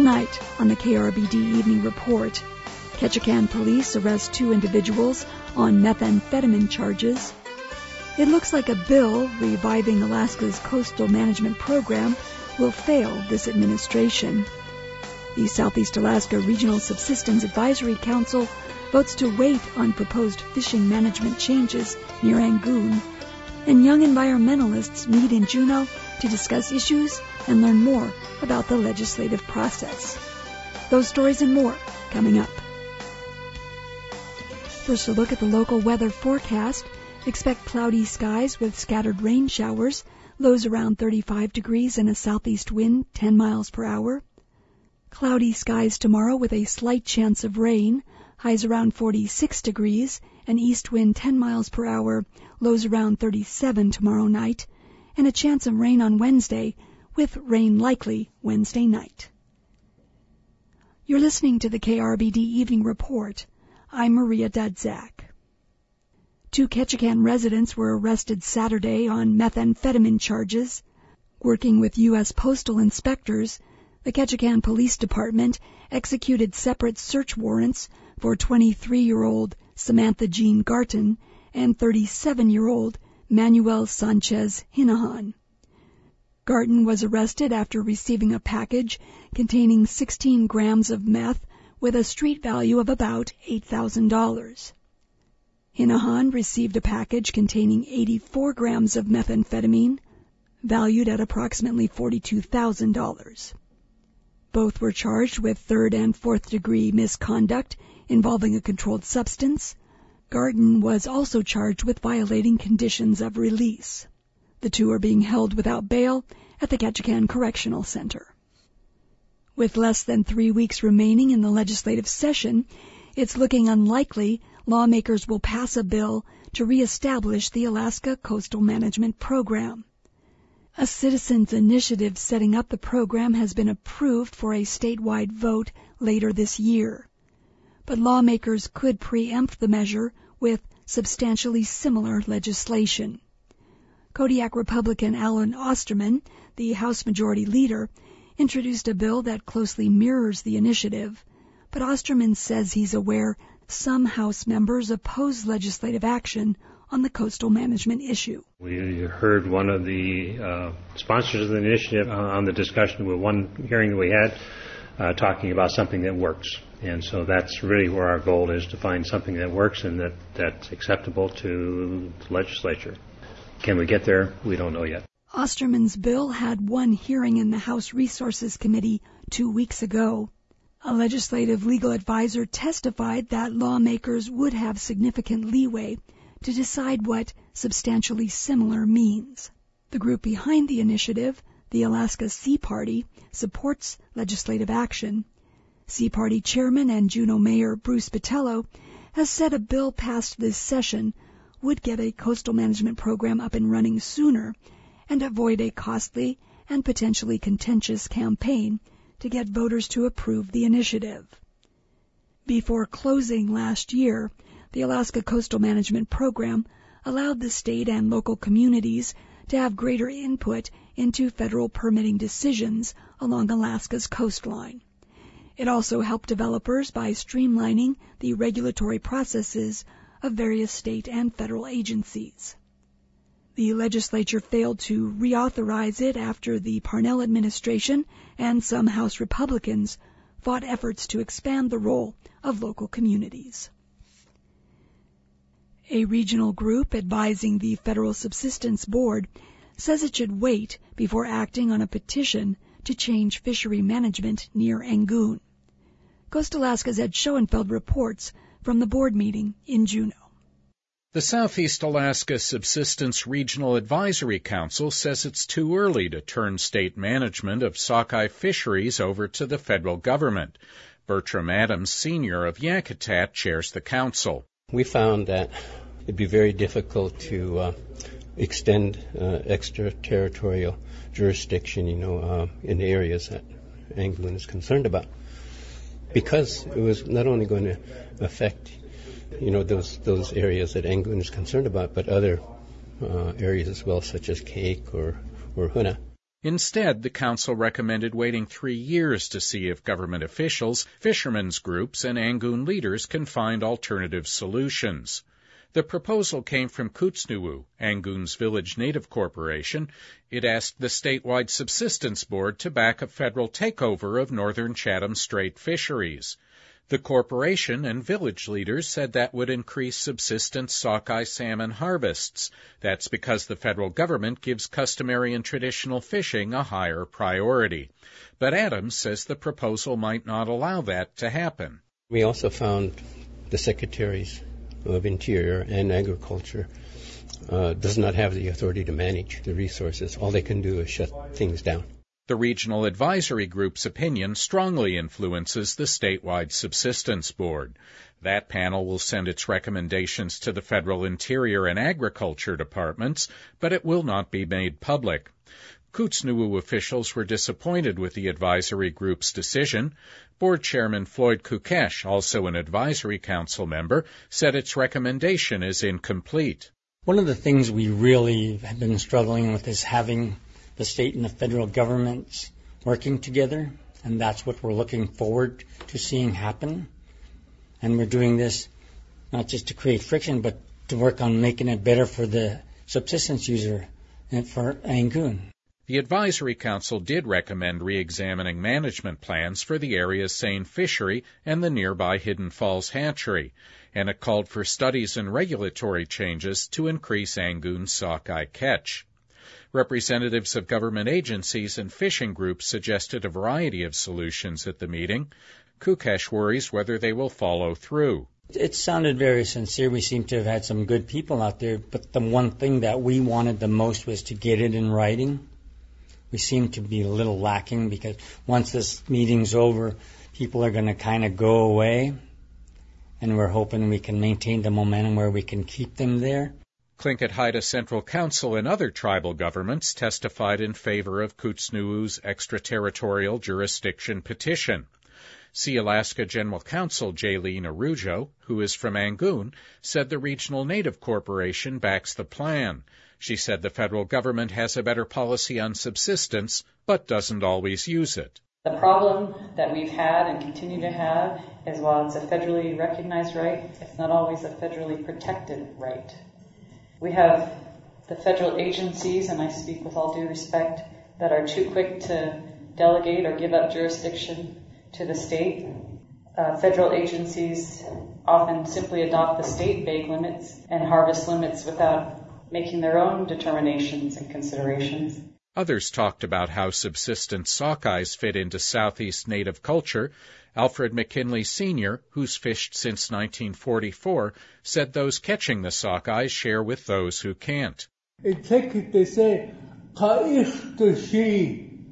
Tonight on the KRBD Evening Report, Ketchikan police arrest 2 individuals on methamphetamine charges. It looks like a bill reviving Alaska's coastal management program will fail this administration. The Southeast Alaska Regional Subsistence Advisory Council votes to wait on proposed fishing management changes near Angoon, and young environmentalists meet in Juneau to discuss issues and learn more about the legislative process. Those stories and more coming up. First, a look at the local weather forecast. Expect cloudy skies with scattered rain showers, lows around 35 degrees and a southeast wind 10 miles per hour. Cloudy skies tomorrow with a slight chance of rain, highs around 46 degrees, an east wind 10 miles per hour, lows around 37 tomorrow night, and a chance of rain on Wednesday, with rain likely Wednesday night. You're listening to the KRBD Evening Report. I'm Maria Dudzak. 2 Ketchikan residents were arrested Saturday on methamphetamine charges. Working with U.S. postal inspectors, the Ketchikan Police Department executed separate search warrants for 23-year-old Samantha Jean Garton and 37-year-old Manuel Sanchez Hinahan. Garton was arrested after receiving a package containing 16 grams of meth with a street value of about $8,000. Hinahan received a package containing 84 grams of methamphetamine, valued at approximately $42,000. Both were charged with 3rd and 4th degree misconduct involving a controlled substance. Garton was also charged with violating conditions of release. The 2 are being held without bail at the Ketchikan Correctional Center. With less than 3 weeks remaining in the legislative session, it's looking unlikely lawmakers will pass a bill to reestablish the Alaska Coastal Management Program. A citizens' initiative setting up the program has been approved for a statewide vote later this year. But lawmakers could preempt the measure with substantially similar legislation. Kodiak Republican Alan Osterman, the House Majority Leader, introduced a bill that closely mirrors the initiative, but Osterman says he's aware some House members oppose legislative action on the coastal management issue. We heard one of the sponsors of the initiative on the discussion with one hearing that we had talking about something that works. And so that's really where our goal is, to find something that works and that's acceptable to the legislature. Can we get there? We don't know yet. Osterman's bill had one hearing in the House Resources Committee 2 weeks ago. A legislative legal advisor testified that lawmakers would have significant leeway to decide what substantially similar means. The group behind the initiative, the Alaska Sea Party, supports legislative action. Sea Party Chairman and Juneau Mayor Bruce Botello has said a bill passed this session would get a coastal management program up and running sooner and avoid a costly and potentially contentious campaign to get voters to approve the initiative. Before closing last year, the Alaska Coastal Management Program allowed the state and local communities to have greater input into federal permitting decisions along Alaska's coastline. It also helped developers by streamlining the regulatory processes of various state and federal agencies. The legislature failed to reauthorize it after the Parnell administration and some House Republicans fought efforts to expand the role of local communities. A regional group advising the Federal Subsistence Board says it should wait before acting on a petition to change fishery management near Angoon. Coast Alaska's Ed Schoenfeld reports from the board meeting in Juneau. The Southeast Alaska Subsistence Regional Advisory Council says it's too early to turn state management of sockeye fisheries over to the federal government. Bertram Adams, Sr. of Yakutat, chairs the council. We found that it'd be very difficult to extend extraterritorial jurisdiction, in the areas that Angoon is concerned about, because it was not only going to affect those areas that Angoon is concerned about, but other areas as well, such as Cake or Huna. Instead, the council recommended waiting 3 years to see if government officials, fishermen's groups, and Angoon leaders can find alternative solutions. The proposal came from Kootznoowoo, Angoon's village native corporation. It asked the statewide subsistence board to back a federal takeover of northern Chatham Strait fisheries. The corporation and village leaders said that would increase subsistence sockeye salmon harvests. That's because the federal government gives customary and traditional fishing a higher priority. But Adams says the proposal might not allow that to happen. We also found the secretaries of Interior and Agriculture does not have the authority to manage the resources. All they can do is shut things down. The Regional Advisory Group's opinion strongly influences the statewide subsistence board. That panel will send its recommendations to the federal Interior and Agriculture departments, but it will not be made public. Kootznoowoo officials were disappointed with the advisory group's decision. Board Chairman Floyd Kukesh, also an advisory council member, said its recommendation is incomplete. One of the things we really have been struggling with is having the state and the federal governments working together, and that's what we're looking forward to seeing happen. And we're doing this not just to create friction, but to work on making it better for the subsistence user and for Angoon. The Advisory Council did recommend re-examining management plans for the area's seine fishery and the nearby Hidden Falls hatchery, and it called for studies and regulatory changes to increase Angoon's sockeye catch. Representatives of government agencies and fishing groups suggested a variety of solutions at the meeting. Kukesh worries whether they will follow through. It sounded very sincere. We seem to have had some good people out there, but the one thing that we wanted the most was to get it in writing. We seem to be a little lacking because once this meeting's over, people are going to kind of go away, and we're hoping we can maintain the momentum where we can keep them there. Tlingit Haida Central Council and other tribal governments testified in favor of Kootznoowoo's extraterritorial jurisdiction petition. Sealaska General Counsel Jaylene Arujo, who is from Angoon, said the Regional Native Corporation backs the plan. She said the federal government has a better policy on subsistence, but doesn't always use it. The problem that we've had and continue to have is while it's a federally recognized right, it's not always a federally protected right. We have the federal agencies, and I speak with all due respect, that are too quick to delegate or give up jurisdiction to the state. Federal agencies often simply adopt the state bag limits and harvest limits without making their own determinations and considerations. Others talked about how subsistence sockeyes fit into Southeast Native culture. Alfred McKinley Sr., who's fished since 1944, said those catching the sockeyes share with those who can't. In Tlingit they say, ka'ich tushi,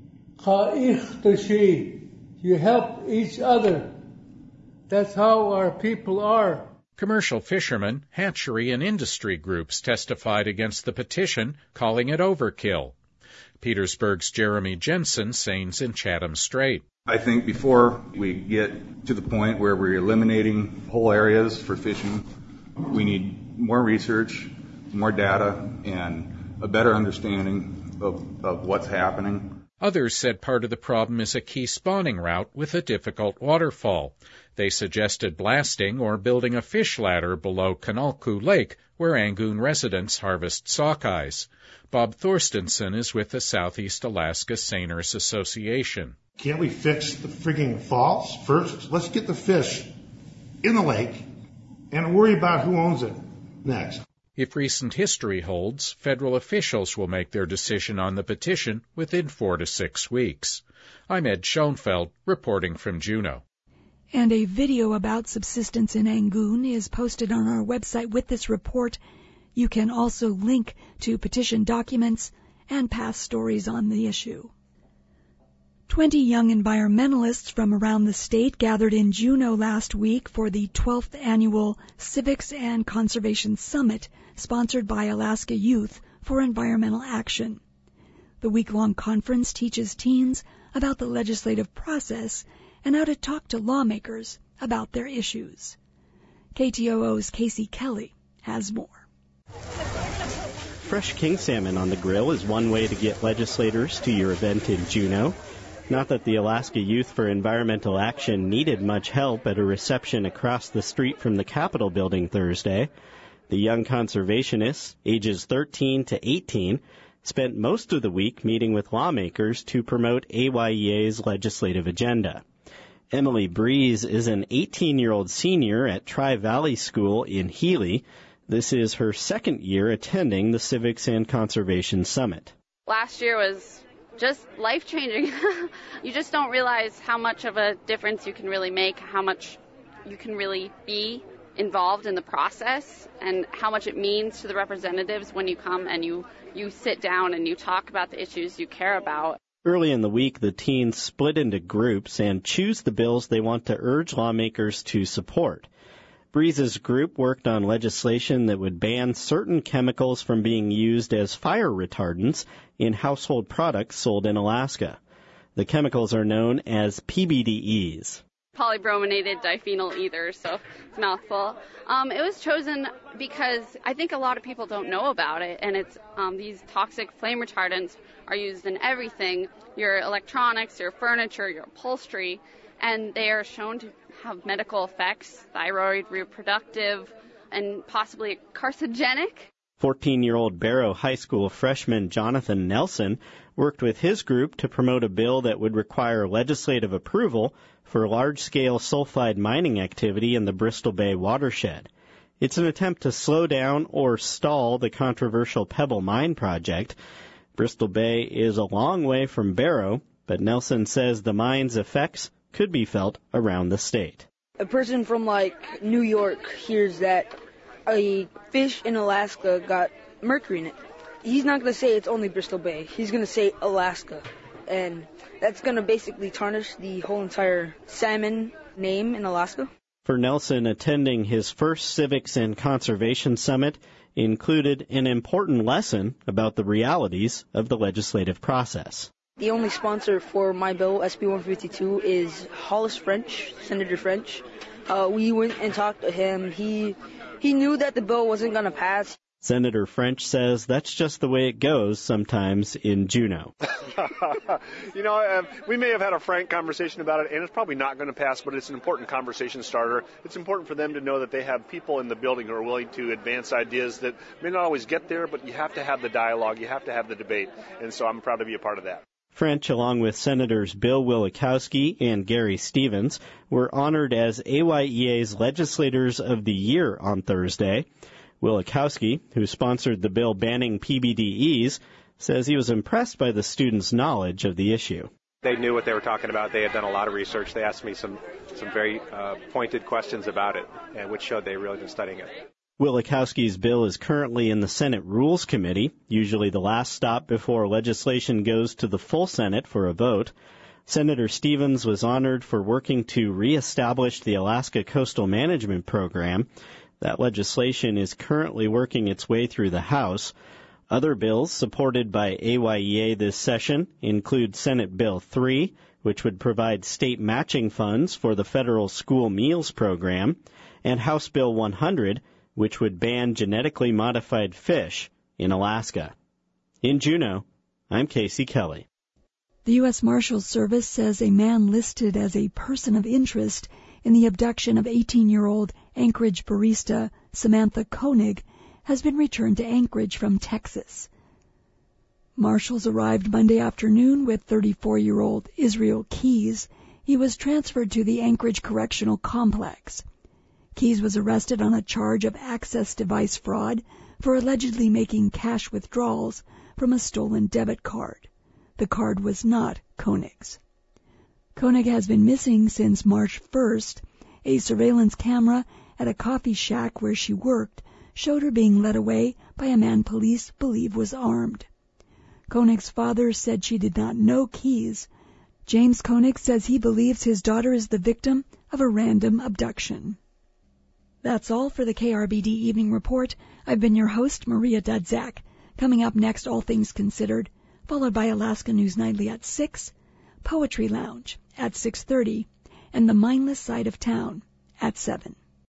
ka'ich tushi. You help each other. That's how our people are. Commercial fishermen, hatchery, and industry groups testified against the petition, calling it overkill. Petersburg's Jeremy Jensen seines in Chatham Strait. I think before we get to the point where we're eliminating whole areas for fishing, we need more research, more data, and a better understanding of what's happening. Others said part of the problem is a key spawning route with a difficult waterfall. They suggested blasting or building a fish ladder below Kanalku Lake, where Angoon residents harvest sockeyes. Bob Thorstensen is with the Southeast Alaska Seiners Association. Can't we fix the frigging falls first? Let's get the fish in the lake and worry about who owns it next. If recent history holds, federal officials will make their decision on the petition within 4 to 6 weeks. I'm Ed Schoenfeld, reporting from Juneau. And a video about subsistence in Angoon is posted on our website with this report. You can also link to petition documents and past stories on the issue. 20 young environmentalists from around the state gathered in Juneau last week for the 12th Annual Civics and Conservation Summit, sponsored by Alaska Youth for Environmental Action. The week-long conference teaches teens about the legislative process and how to talk to lawmakers about their issues. KTOO's Casey Kelly has more. fresh king salmon on the grill is one way to get legislators to your event in Juneau. Not that the Alaska Youth for Environmental Action needed much help at a reception across the street from the Capitol building Thursday. The young conservationists, ages 13 to 18, spent most of the week meeting with lawmakers to promote AYEA's legislative agenda. Emily Breeze is an 18-year-old senior at Tri-Valley School in Healy. This is her second year attending the Civics and Conservation Summit. Last year was just life-changing. You just don't realize how much of a difference you can really make, how much you can really be involved in the process, and how much it means to the representatives when you come and you sit down and you talk about the issues you care about. Early in the week, the teens split into groups and choose the bills they want to urge lawmakers to support. Breeze's group worked on legislation that would ban certain chemicals from being used as fire retardants in household products sold in Alaska. The chemicals are known as PBDEs. Polybrominated diphenyl ether, so it's a mouthful. It was chosen because I think a lot of people don't know about it, and it's these toxic flame retardants are used in everything, your electronics, your furniture, your upholstery, and they are shown to have medical effects, thyroid, reproductive, and possibly carcinogenic. 14-year-old Barrow High School freshman Jonathan Nelson worked with his group to promote a bill that would require legislative approval for large-scale sulfide mining activity in the Bristol Bay watershed. It's an attempt to slow down or stall the controversial Pebble Mine project. Bristol Bay is a long way from Barrow, but Nelson says the mine's effects could be felt around the state. A person from, New York hears that a fish in Alaska got mercury in it. He's not going to say it's only Bristol Bay. He's going to say Alaska. And that's going to basically tarnish the whole entire salmon name in Alaska. For Nelson, attending his first Civics and Conservation Summit included an important lesson about the realities of the legislative process. The only sponsor for my bill, SB 152, is Hollis French, Senator French. We went and talked to him. He knew that the bill wasn't going to pass. Senator French says that's just the way it goes sometimes in Juneau. We may have had a frank conversation about it, and it's probably not going to pass, but it's an important conversation starter. It's important for them to know that they have people in the building who are willing to advance ideas that may not always get there, but you have to have the dialogue, you have to have the debate, and so I'm proud to be a part of that. French, along with Senators Bill Wielechowski and Gary Stevens, were honored as AYEA's Legislators of the Year on Thursday. Wielechowski, who sponsored the bill banning PBDEs, says he was impressed by the students' knowledge of the issue. They knew what they were talking about. They had done a lot of research. They asked me some very pointed questions about it, and which showed they really been studying it. Wielechowski's bill is currently in the Senate Rules Committee, usually the last stop before legislation goes to the full Senate for a vote. Senator Stevens was honored for working to reestablish the Alaska Coastal Management Program. That legislation is currently working its way through the House. Other bills supported by AYEA this session include Senate Bill 3, which would provide state matching funds for the federal school meals program, and House Bill 100, which would ban genetically modified fish in Alaska. In Juneau, I'm Casey Kelly. The U.S. Marshals Service says a man listed as a person of interest in the abduction of 18-year-old Anchorage barista Samantha Koenig has been returned to Anchorage from Texas. Marshals arrived Monday afternoon with 34-year-old Israel Keys. He was transferred to the Anchorage Correctional Complex. Keys was arrested on a charge of access device fraud for allegedly making cash withdrawals from a stolen debit card. The card was not Koenig's. Koenig has been missing since March 1st. A surveillance camera at a coffee shack where she worked showed her being led away by a man police believe was armed. Koenig's father said she did not know Keys. James Koenig says he believes his daughter is the victim of a random abduction. That's all for the KRBD Evening Report. I've been your host, Maria Dudzak. Coming up next, All Things Considered, followed by Alaska News Nightly at 6, Poetry Lounge at 6:30, and The Mindless Side of Town at 7.